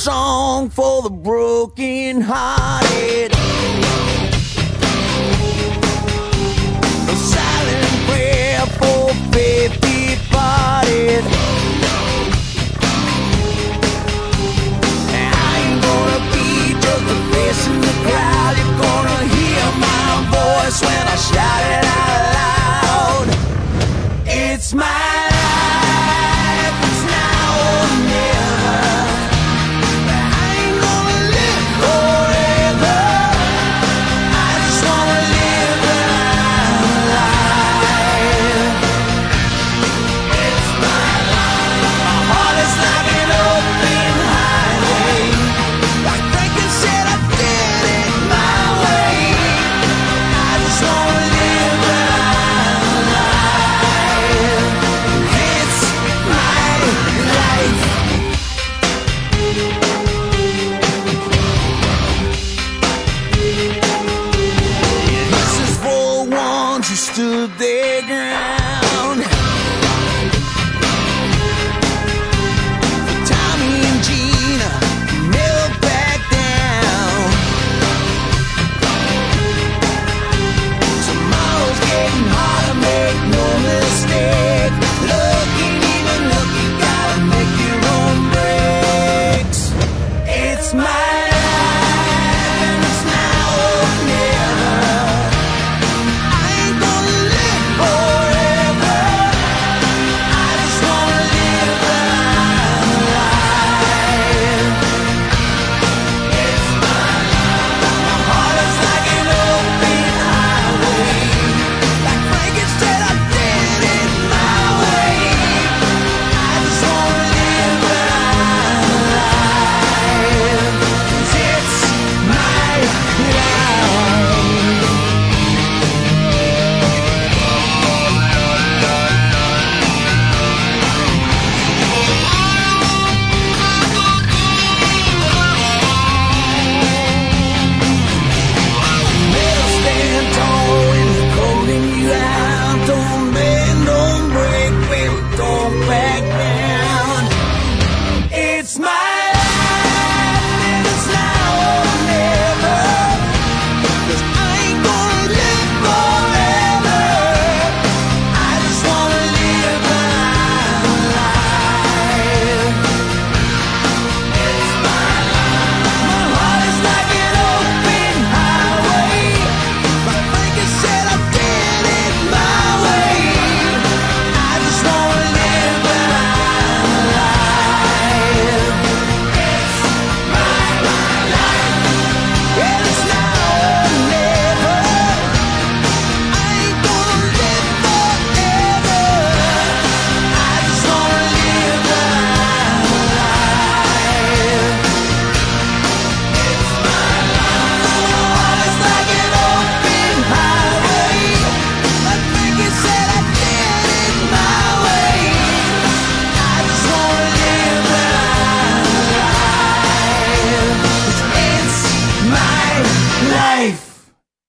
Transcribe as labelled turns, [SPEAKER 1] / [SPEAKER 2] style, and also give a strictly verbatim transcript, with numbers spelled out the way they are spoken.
[SPEAKER 1] song for the broken hearted, a silent prayer for faith departed. I ain't gonna be just a face in the crowd. You're gonna hear my voice when I shout it out loud. It's my life, it's now or never. I ain't gonna live forever. I just wanna live my life. It's my life. My heart is like an open highway. Like Franklin said, I did it my way. I just wanna live my life. It's my life. This is for the ones who stood their ground.